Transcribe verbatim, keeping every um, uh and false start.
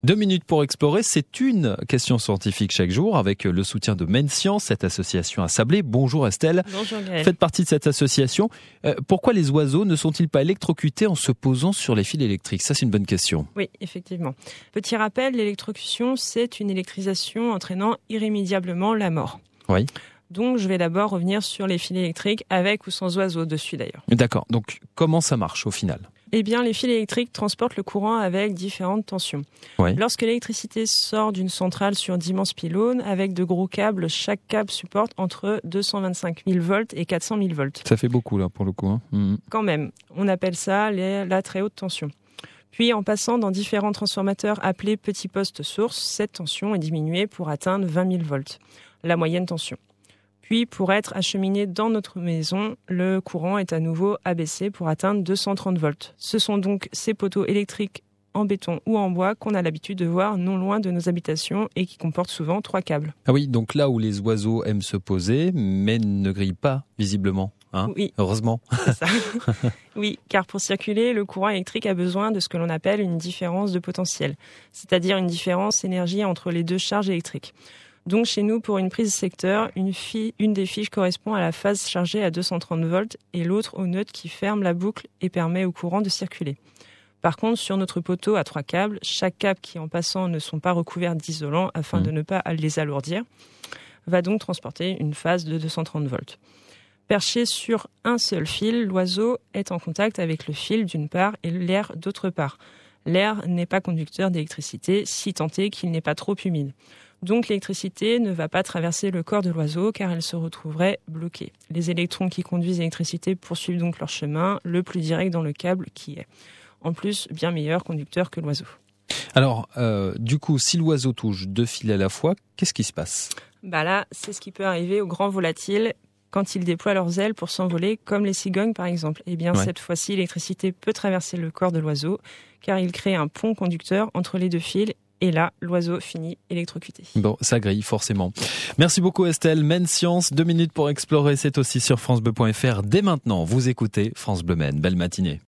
Deux minutes pour explorer, c'est une question scientifique chaque jour avec le soutien de MainScience, cette association à Sablé. Bonjour Estelle. Bonjour Gaël. Faites partie de cette association. Euh, pourquoi les oiseaux ne sont-ils pas électrocutés en se posant sur les fils électriques ? Ça, c'est une bonne question. Oui, effectivement. Petit rappel, l'électrocution, c'est une électrisation entraînant irrémédiablement la mort. Oui. Donc, je vais d'abord revenir sur les fils électriques, avec ou sans oiseaux dessus d'ailleurs. D'accord. Donc, comment ça marche au final ? Eh bien, les fils électriques transportent le courant avec différentes tensions. Oui. Lorsque l'électricité sort d'une centrale sur d'immenses pylônes, avec de gros câbles, chaque câble supporte entre deux cent vingt-cinq mille volts et quatre cent mille volts. Ça fait beaucoup là pour le coup. Hein. Mmh. Quand même, on appelle ça les, la très haute tension. Puis, en passant dans différents transformateurs appelés petits postes sources, cette tension est diminuée pour atteindre vingt mille volts, la moyenne tension. Puis, pour être acheminé dans notre maison, le courant est à nouveau abaissé pour atteindre deux cent trente volts. Ce sont donc ces poteaux électriques en béton ou en bois qu'on a l'habitude de voir non loin de nos habitations et qui comportent souvent trois câbles. Ah oui, donc là où les oiseaux aiment se poser, mais ne grillent pas visiblement. Hein, oui, heureusement. C'est ça. Oui, car pour circuler, le courant électrique a besoin de ce que l'on appelle une différence de potentiel, c'est-à-dire une différence énergie entre les deux charges électriques. Donc chez nous, pour une prise secteur, une, fi- une des fiches correspond à la phase chargée à deux cent trente volts et l'autre au neutre qui ferme la boucle et permet au courant de circuler. Par contre, sur notre poteau à trois câbles, chaque câble qui en passant ne sont pas recouverts d'isolant afin mmh. de ne pas les alourdir, va donc transporter une phase de deux cent trente volts. Perché sur un seul fil, l'oiseau est en contact avec le fil d'une part et l'air d'autre part. L'air n'est pas conducteur d'électricité, si tant est qu'il n'est pas trop humide. Donc l'électricité ne va pas traverser le corps de l'oiseau car elle se retrouverait bloquée. Les électrons qui conduisent l'électricité poursuivent donc leur chemin le plus direct dans le câble qui est, en plus, bien meilleur conducteur que l'oiseau. Alors, euh, du coup, si l'oiseau touche deux fils à la fois, qu'est-ce qui se passe ? Bah là, c'est ce qui peut arriver aux grands volatiles quand ils déploient leurs ailes pour s'envoler, comme les cigognes par exemple. Eh bien, ouais. Cette fois-ci, l'électricité peut traverser le corps de l'oiseau car il crée un pont conducteur entre les deux fils. Et là, l'oiseau finit électrocuté. Bon, ça grille forcément. Merci beaucoup Estelle. MainScience, deux minutes pour explorer, c'est aussi sur francebleu point f r. Dès maintenant, vous écoutez France Bleu Maine. Belle matinée.